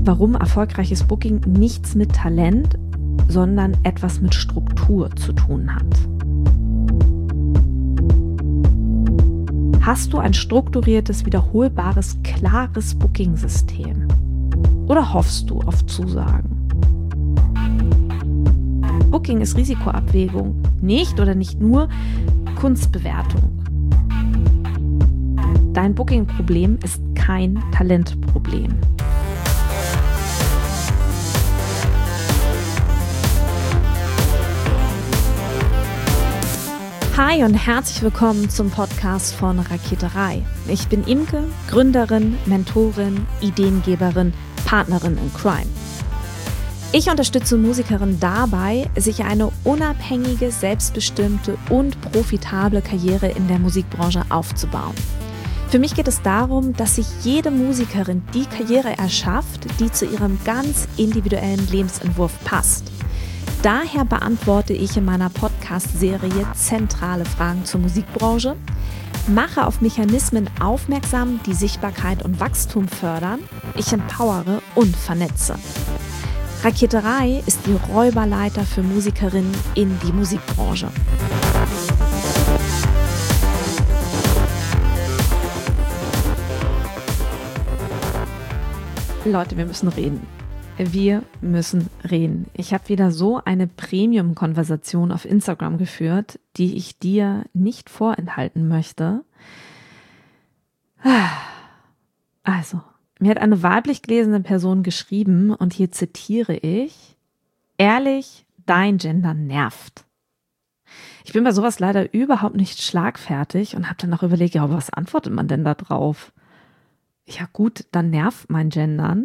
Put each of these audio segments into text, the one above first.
warum erfolgreiches Booking nichts mit Talent, sondern etwas mit Struktur zu tun hat. Hast du ein strukturiertes, wiederholbares, klares Booking-System? Oder hoffst du auf Zusagen? Booking ist Risikoabwägung, nicht oder nicht nur Kunstbewertung. Dein Booking-Problem ist kein Talentproblem. Hi und herzlich willkommen zum Podcast von Raketerei. Ich bin Imke, Gründerin, Mentorin, Ideengeberin, Partnerin in Crime. Ich unterstütze Musikerinnen dabei, sich eine unabhängige, selbstbestimmte und profitable Karriere in der Musikbranche aufzubauen. Für mich geht es darum, dass sich jede Musikerin die Karriere erschafft, die zu ihrem ganz individuellen Lebensentwurf passt. Daher beantworte ich in meiner Podcast-Serie zentrale Fragen zur Musikbranche, mache auf Mechanismen aufmerksam, die Sichtbarkeit und Wachstum fördern, ich empowere und vernetze. Raketerei ist die Räuberleiter für Musikerinnen in die Musikbranche. Leute, wir müssen reden. Wir müssen reden. Ich habe wieder so eine Premium-Konversation auf Instagram geführt, die ich dir nicht vorenthalten möchte. Also, mir hat eine weiblich gelesene Person geschrieben und hier zitiere ich: Ehrlich, dein Gender nervt. Ich bin bei sowas leider überhaupt nicht schlagfertig und habe dann auch überlegt, ja, was antwortet man denn da drauf? Ja gut, dann nervt mein Gendern.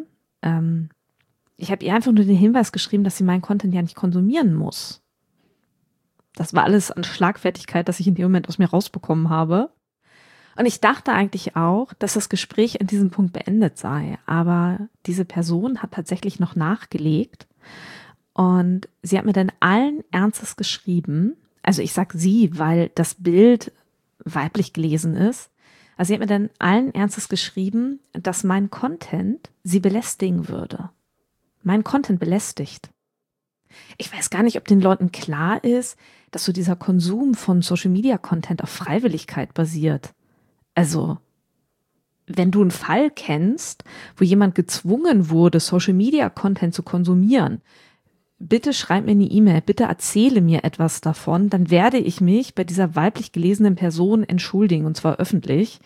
Ich habe ihr einfach nur den Hinweis geschrieben, dass sie meinen Content ja nicht konsumieren muss. Das war alles an Schlagfertigkeit, das ich in dem Moment aus mir rausbekommen habe. Und ich dachte eigentlich auch, dass das Gespräch an diesem Punkt beendet sei. Aber diese Person hat tatsächlich noch nachgelegt. Und sie hat mir dann allen Ernstes geschrieben, also ich sage sie, weil das Bild weiblich gelesen ist. Also sie hat mir dann allen Ernstes geschrieben, dass mein Content sie belästigen würde. Mein Content belästigt. Ich weiß gar nicht, ob den Leuten klar ist, dass so dieser Konsum von Social-Media-Content auf Freiwilligkeit basiert. Also, wenn du einen Fall kennst, wo jemand gezwungen wurde, Social-Media-Content zu konsumieren, bitte schreib mir eine E-Mail, bitte erzähle mir etwas davon, dann werde ich mich bei dieser weiblich gelesenen Person entschuldigen, und zwar öffentlich.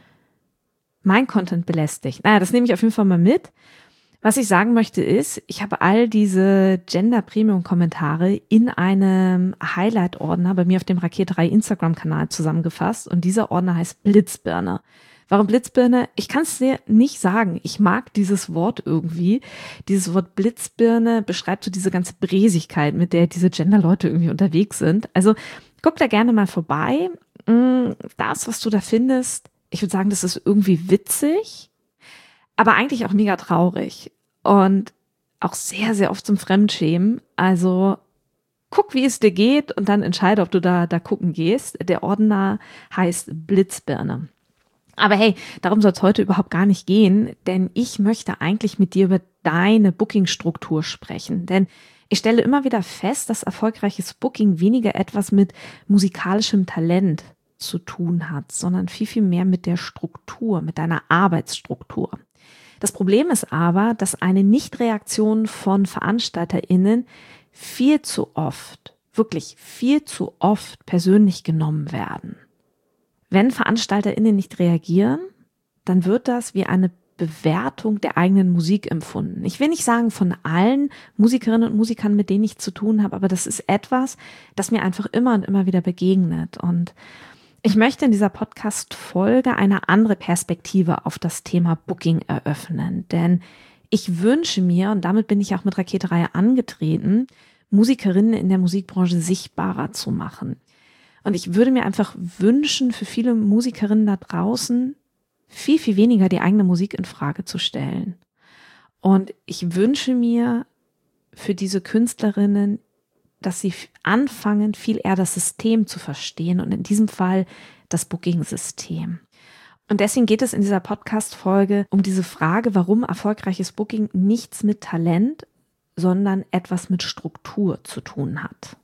Mein Content belästigt. Naja, das nehme ich auf jeden Fall mal mit. Was ich sagen möchte ist, ich habe all diese Gender-Premium-Kommentare in einem Highlight-Ordner bei mir auf dem Raketerei Instagram-Kanal zusammengefasst und dieser Ordner heißt Blitzbirne. Warum Blitzbirne? Ich kann es dir nicht sagen. Ich mag dieses Wort irgendwie. Dieses Wort Blitzbirne beschreibt so diese ganze Bräsigkeit, mit der diese Gender-Leute irgendwie unterwegs sind. Also guck da gerne mal vorbei. Das, was du da findest, ich würde sagen, das ist irgendwie witzig, aber eigentlich auch mega traurig und auch sehr, sehr oft zum Fremdschämen. Also guck, wie es dir geht und dann entscheide, ob du da gucken gehst. Der Ordner heißt Blitzbirne. Aber hey, darum soll es heute überhaupt gar nicht gehen, denn ich möchte eigentlich mit dir über deine Booking-Struktur sprechen. Denn ich stelle immer wieder fest, dass erfolgreiches Booking weniger etwas mit musikalischem Talent zu tun hat, sondern viel, viel mehr mit der Struktur, mit deiner Arbeitsstruktur. Das Problem ist aber, dass eine Nichtreaktion von VeranstalterInnen viel zu oft, wirklich viel zu oft persönlich genommen werden. Wenn VeranstalterInnen nicht reagieren, dann wird das wie eine Bewertung der eigenen Musik empfunden. Ich will nicht sagen von allen Musikerinnen und Musikern, mit denen ich zu tun habe, aber das ist etwas, das mir einfach immer und immer wieder begegnet. Und ich möchte in dieser Podcast-Folge eine andere Perspektive auf das Thema Booking eröffnen, denn ich wünsche mir, und damit bin ich auch mit Raketerei angetreten, Musikerinnen in der Musikbranche sichtbarer zu machen. Und ich würde mir einfach wünschen, für viele Musikerinnen da draußen viel, viel weniger die eigene Musik in Frage zu stellen. Und ich wünsche mir für diese Künstlerinnen, dass sie anfangen, viel eher das System zu verstehen und in diesem Fall das Booking-System. Und deswegen geht es in dieser Podcast-Folge um diese Frage, warum erfolgreiches Booking nichts mit Talent, sondern etwas mit Struktur zu tun hat.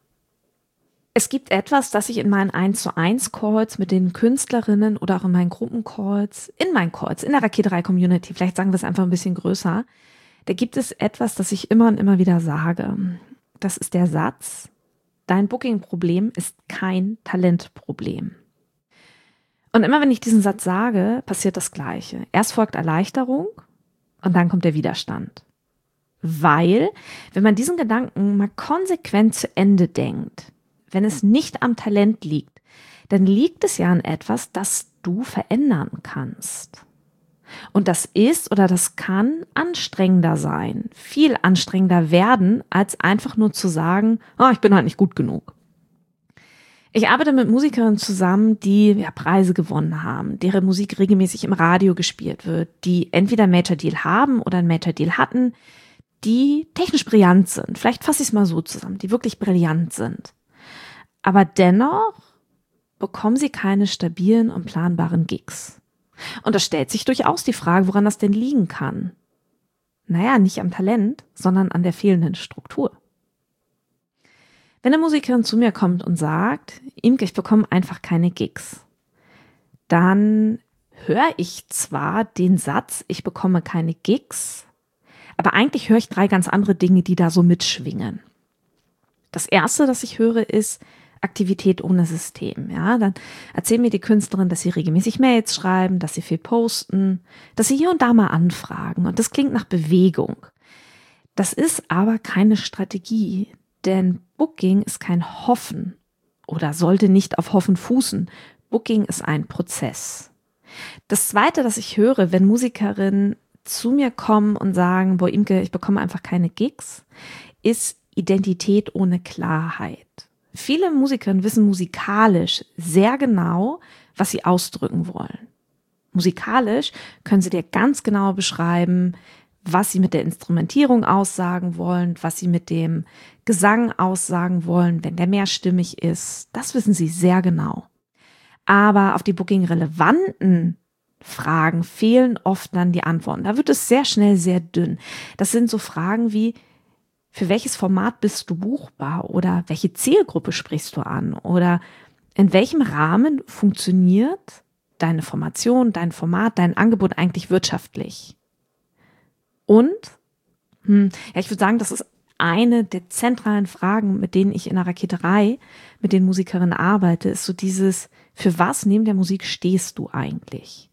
Es gibt etwas, das ich in meinen 1:1 Calls mit den Künstlerinnen oder auch in meinen Gruppencalls, in meinen Calls, in der Raketerei Community, vielleicht sagen wir es einfach ein bisschen größer, da gibt es etwas, das ich immer und immer wieder sage. Das ist der Satz: Dein Booking-Problem ist kein Talentproblem. Und immer wenn ich diesen Satz sage, passiert das Gleiche. Erst folgt Erleichterung und dann kommt der Widerstand. Weil, wenn man diesen Gedanken mal konsequent zu Ende denkt, wenn es nicht am Talent liegt, dann liegt es ja an etwas, das du verändern kannst. Und das ist oder das kann anstrengender sein, viel anstrengender werden, als einfach nur zu sagen, ich bin halt nicht gut genug. Ich arbeite mit Musikerinnen zusammen, die Preise gewonnen haben, deren Musik regelmäßig im Radio gespielt wird, die entweder einen Major Deal haben oder einen Major Deal hatten, die technisch brillant sind. Vielleicht fasse ich es mal so zusammen, die wirklich brillant sind. Aber dennoch bekommen sie keine stabilen und planbaren Gigs. Und da stellt sich durchaus die Frage, woran das denn liegen kann. Nicht am Talent, sondern an der fehlenden Struktur. Wenn eine Musikerin zu mir kommt und sagt, Imke, ich bekomme einfach keine Gigs, dann höre ich zwar den Satz, ich bekomme keine Gigs, aber eigentlich höre ich 3 ganz andere Dinge, die da so mitschwingen. Das erste, das ich höre, ist Aktivität ohne System. Ja, dann erzählen mir die Künstlerin, dass sie regelmäßig Mails schreiben, dass sie viel posten, dass sie hier und da mal anfragen. Und das klingt nach Bewegung. Das ist aber keine Strategie, denn Booking ist kein Hoffen oder sollte nicht auf Hoffen fußen. Booking ist ein Prozess. Das zweite, das ich höre, wenn Musikerinnen zu mir kommen und sagen, boah, Imke, ich bekomme einfach keine Gigs, ist Identität ohne Klarheit. Viele Musikerinnen wissen musikalisch sehr genau, was sie ausdrücken wollen. Musikalisch können sie dir ganz genau beschreiben, was sie mit der Instrumentierung aussagen wollen, was sie mit dem Gesang aussagen wollen, wenn der mehrstimmig ist. Das wissen sie sehr genau. Aber auf die Booking-relevanten Fragen fehlen oft dann die Antworten. Da wird es sehr schnell sehr dünn. Das sind so Fragen wie, für welches Format bist du buchbar oder welche Zielgruppe sprichst du an oder in welchem Rahmen funktioniert deine Formation, dein Format, dein Angebot eigentlich wirtschaftlich? Und, ich würde sagen, das ist eine der zentralen Fragen, mit denen ich in der Raketerei mit den Musikerinnen arbeite, ist so dieses, für was neben der Musik stehst du eigentlich?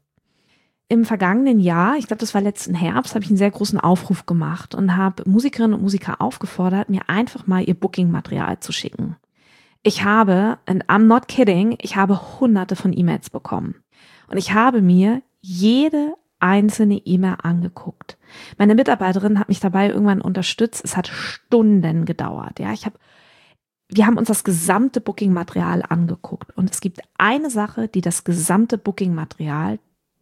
Im vergangenen Jahr, ich glaube, das war letzten Herbst, habe ich einen sehr großen Aufruf gemacht und habe Musikerinnen und Musiker aufgefordert, mir einfach mal ihr Booking-Material zu schicken. Ich habe, and I'm not kidding, ich habe hunderte von E-Mails bekommen. Und ich habe mir jede einzelne E-Mail angeguckt. Meine Mitarbeiterin hat mich dabei irgendwann unterstützt. Es hat Stunden gedauert. Ja, wir haben uns das gesamte Booking-Material angeguckt. Und es gibt eine Sache, die das gesamte Booking-Material,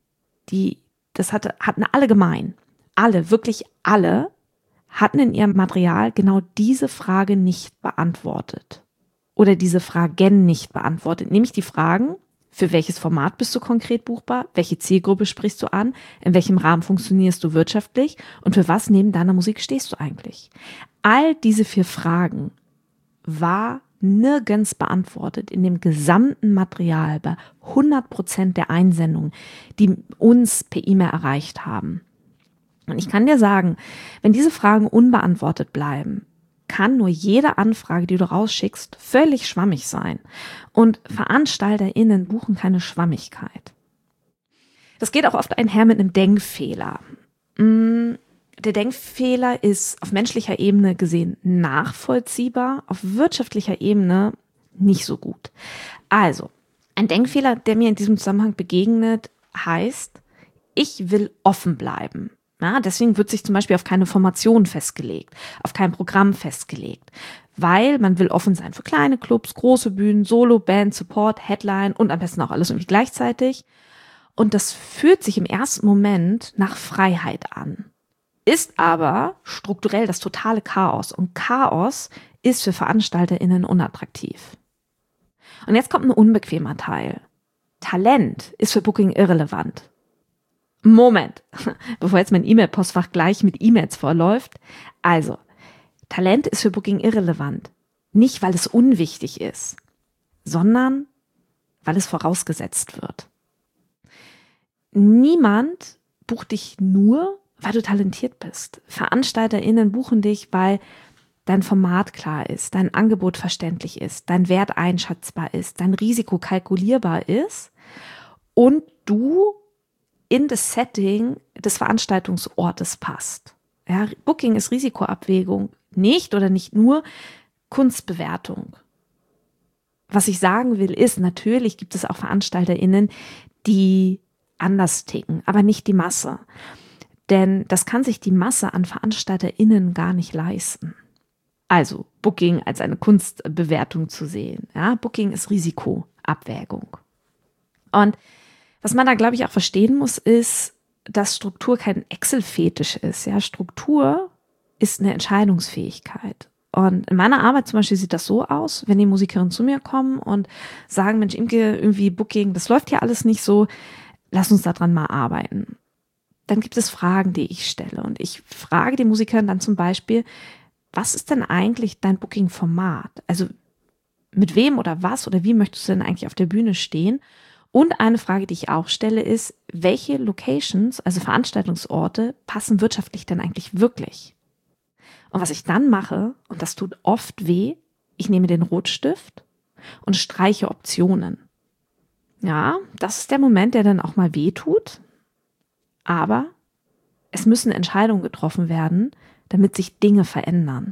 hatten alle gemein. Alle, wirklich alle, hatten in ihrem Material genau diese Frage nicht beantwortet. Oder diese Fragen nicht beantwortet. Nämlich die Fragen, für welches Format bist du konkret buchbar? Welche Zielgruppe sprichst du an? In welchem Rahmen funktionierst du wirtschaftlich? Und für was neben deiner Musik stehst du eigentlich? All diese 4 Fragen war nirgends beantwortet in dem gesamten Material bei 100% der Einsendungen, die uns per E-Mail erreicht haben. Und ich kann dir sagen, wenn diese Fragen unbeantwortet bleiben, kann nur jede Anfrage, die du rausschickst, völlig schwammig sein. Und VeranstalterInnen buchen keine Schwammigkeit. Das geht auch oft einher mit einem Denkfehler. Der Denkfehler ist auf menschlicher Ebene gesehen nachvollziehbar, auf wirtschaftlicher Ebene nicht so gut. Also, ein Denkfehler, der mir in diesem Zusammenhang begegnet, heißt, ich will offen bleiben. Ja, deswegen wird sich zum Beispiel auf keine Formation festgelegt, auf kein Programm festgelegt, weil man will offen sein für kleine Clubs, große Bühnen, Solo, Band, Support, Headline und am besten auch alles irgendwie gleichzeitig. Und das fühlt sich im ersten Moment nach Freiheit an, ist aber strukturell das totale Chaos. Und Chaos ist für VeranstalterInnen unattraktiv. Und jetzt kommt ein unbequemer Teil. Talent ist für Booking irrelevant. Moment, bevor jetzt mein E-Mail-Postfach gleich mit E-Mails vorläuft. Also, Talent ist für Booking irrelevant. Nicht, weil es unwichtig ist, sondern weil es vorausgesetzt wird. Niemand bucht dich nur, weil du talentiert bist. VeranstalterInnen buchen dich, weil dein Format klar ist, dein Angebot verständlich ist, dein Wert einschätzbar ist, dein Risiko kalkulierbar ist und du in das Setting des Veranstaltungsortes passt. Ja, Booking ist Risikoabwägung, nicht oder nicht nur Kunstbewertung. Was ich sagen will, ist, natürlich gibt es auch VeranstalterInnen, die anders ticken, aber nicht die Masse. Denn das kann sich die Masse an VeranstalterInnen gar nicht leisten. Also Booking als eine Kunstbewertung zu sehen. Ja, Booking ist Risikoabwägung. Und was man da, glaube ich, auch verstehen muss, ist, dass Struktur kein Excel-Fetisch ist. Ja, Struktur ist eine Entscheidungsfähigkeit. Und in meiner Arbeit zum Beispiel sieht das so aus, wenn die Musikerinnen zu mir kommen und sagen, Mensch, Imke, irgendwie Booking, das läuft hier alles nicht so, lass uns daran mal arbeiten. Dann gibt es Fragen, die ich stelle. Und ich frage die Musikerin dann zum Beispiel, was ist denn eigentlich dein Booking-Format? Also mit wem oder was oder wie möchtest du denn eigentlich auf der Bühne stehen? Und eine Frage, die ich auch stelle, ist, welche Locations, also Veranstaltungsorte, passen wirtschaftlich denn eigentlich wirklich? Und was ich dann mache, und das tut oft weh, ich nehme den Rotstift und streiche Optionen. Ja, das ist der Moment, der dann auch mal weh tut. Aber es müssen Entscheidungen getroffen werden, damit sich Dinge verändern.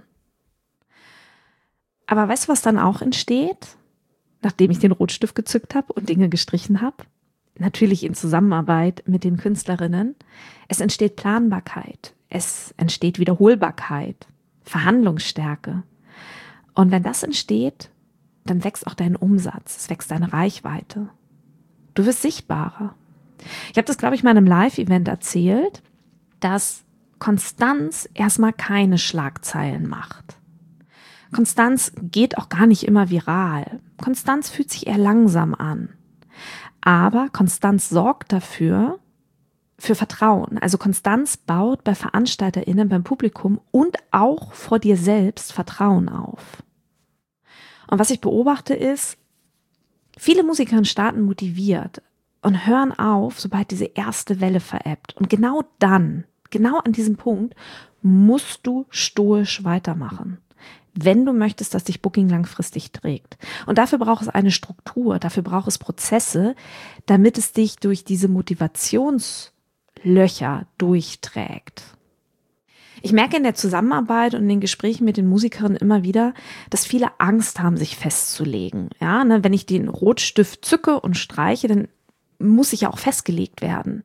Aber weißt du, was dann auch entsteht, nachdem ich den Rotstift gezückt habe und Dinge gestrichen habe? Natürlich in Zusammenarbeit mit den Künstlerinnen. Es entsteht Planbarkeit, es entsteht Wiederholbarkeit, Verhandlungsstärke. Und wenn das entsteht, dann wächst auch dein Umsatz, es wächst deine Reichweite. Du wirst sichtbarer. Ich habe das, glaube ich, mal in einem Live-Event erzählt, dass Konstanz erstmal keine Schlagzeilen macht. Konstanz geht auch gar nicht immer viral. Konstanz fühlt sich eher langsam an. Aber Konstanz sorgt dafür, für Vertrauen. Also Konstanz baut bei VeranstalterInnen, beim Publikum und auch vor dir selbst Vertrauen auf. Und was ich beobachte ist, viele Musiker starten motiviert und hören auf, sobald diese erste Welle verebbt. Und genau dann, genau an diesem Punkt, musst du stoisch weitermachen, wenn du möchtest, dass dich Booking langfristig trägt. Und dafür braucht es eine Struktur, dafür braucht es Prozesse, damit es dich durch diese Motivationslöcher durchträgt. Ich merke in der Zusammenarbeit und in den Gesprächen mit den Musikerinnen immer wieder, dass viele Angst haben, sich festzulegen. Ja, ne, wenn ich den Rotstift zücke und streiche, dann muss ich ja auch festgelegt werden.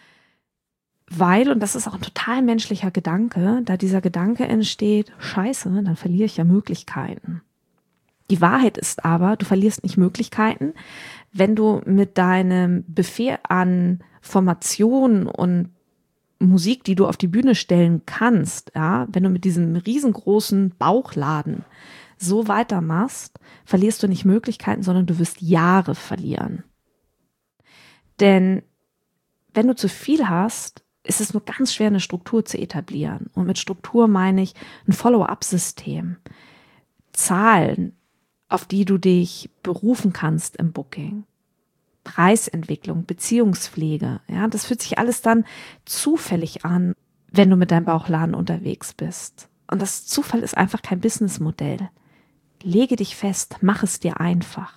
Weil, und das ist auch ein total menschlicher Gedanke, da dieser Gedanke entsteht, scheiße, dann verliere ich ja Möglichkeiten. Die Wahrheit ist aber, du verlierst nicht Möglichkeiten, wenn du mit deinem Buffet an Formationen und Musik, die du auf die Bühne stellen kannst, ja, wenn du mit diesem riesengroßen Bauchladen so weitermachst, verlierst du nicht Möglichkeiten, sondern du wirst Jahre verlieren. Denn wenn du zu viel hast, ist es nur ganz schwer, eine Struktur zu etablieren. Und mit Struktur meine ich ein Follow-up-System. Zahlen, auf die du dich berufen kannst im Booking. Preisentwicklung, Beziehungspflege. Ja, das fühlt sich alles dann zufällig an, wenn du mit deinem Bauchladen unterwegs bist. Und das Zufall ist einfach kein Businessmodell. Lege dich fest, mach es dir einfach.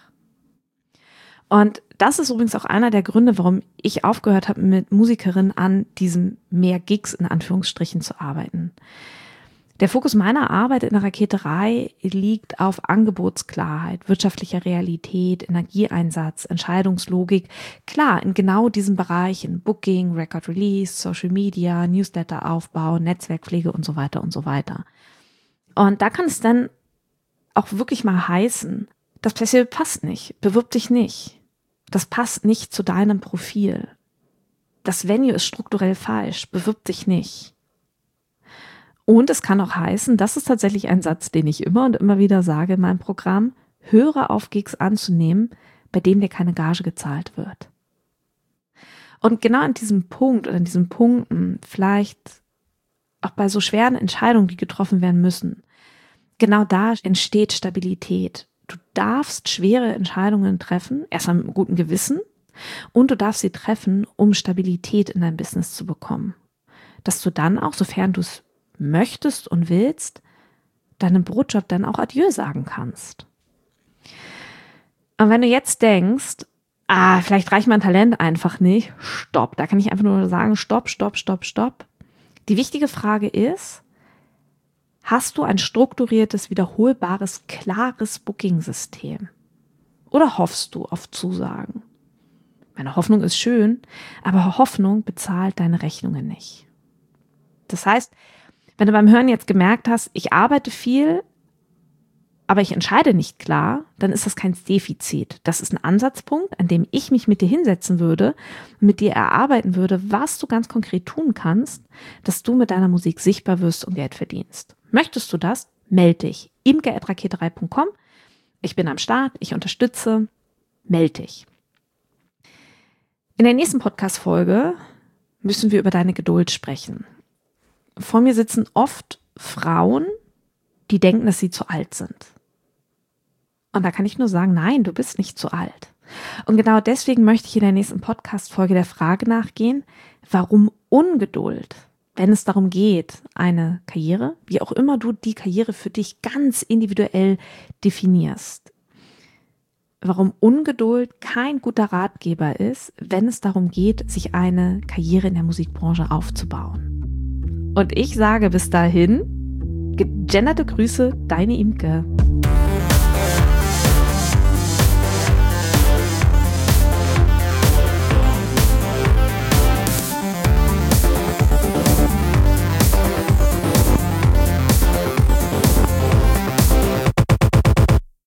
Und das ist übrigens auch einer der Gründe, warum ich aufgehört habe, mit Musikerinnen an diesem mehr Gigs in Anführungsstrichen zu arbeiten. Der Fokus meiner Arbeit in der Raketerei liegt auf Angebotsklarheit, wirtschaftlicher Realität, Energieeinsatz, Entscheidungslogik. Klar, in genau diesen Bereichen, Booking, Record Release, Social Media, Newsletteraufbau, Netzwerkpflege und so weiter und so weiter. Und da kann es dann auch wirklich mal heißen, das Festival passt nicht, bewirb dich nicht. Das passt nicht zu deinem Profil. Das Venue ist strukturell falsch, bewirb dich nicht. Und es kann auch heißen, das ist tatsächlich ein Satz, den ich immer und immer wieder sage in meinem Programm, höre auf, Gigs anzunehmen, bei dem dir keine Gage gezahlt wird. Und genau an diesem Punkt oder an diesen Punkten, vielleicht auch bei so schweren Entscheidungen, die getroffen werden müssen, genau da entsteht Stabilität. Du darfst schwere Entscheidungen treffen, erstmal mit einem guten Gewissen, und du darfst sie treffen, um Stabilität in dein Business zu bekommen. Dass du dann auch, sofern du es möchtest und willst, deinem Brotjob dann auch Adieu sagen kannst. Und wenn du jetzt denkst, vielleicht reicht mein Talent einfach nicht, stopp. Da kann ich einfach nur sagen, stopp. Die wichtige Frage ist, hast du ein strukturiertes, wiederholbares, klares Booking-System? Oder hoffst du auf Zusagen? Meine Hoffnung ist schön, aber Hoffnung bezahlt deine Rechnungen nicht. Das heißt, wenn du beim Hören jetzt gemerkt hast, ich arbeite viel, aber ich entscheide nicht klar, dann ist das kein Defizit. Das ist ein Ansatzpunkt, an dem ich mich mit dir hinsetzen würde, mit dir erarbeiten würde, was du ganz konkret tun kannst, dass du mit deiner Musik sichtbar wirst und Geld verdienst. Möchtest du das? Meld dich. imke@raketerei.com. Ich bin am Start, ich unterstütze. Meld dich. In der nächsten Podcast-Folge müssen wir über deine Geduld sprechen. Vor mir sitzen oft Frauen, die denken, dass sie zu alt sind. Und da kann ich nur sagen, nein, du bist nicht zu alt. Und genau deswegen möchte ich in der nächsten Podcast-Folge der Frage nachgehen, warum Ungeduld, wenn es darum geht, eine Karriere, wie auch immer du die Karriere für dich ganz individuell definierst, warum Ungeduld kein guter Ratgeber ist, wenn es darum geht, sich eine Karriere in der Musikbranche aufzubauen. Und ich sage bis dahin, gegenderte Grüße, deine Imke.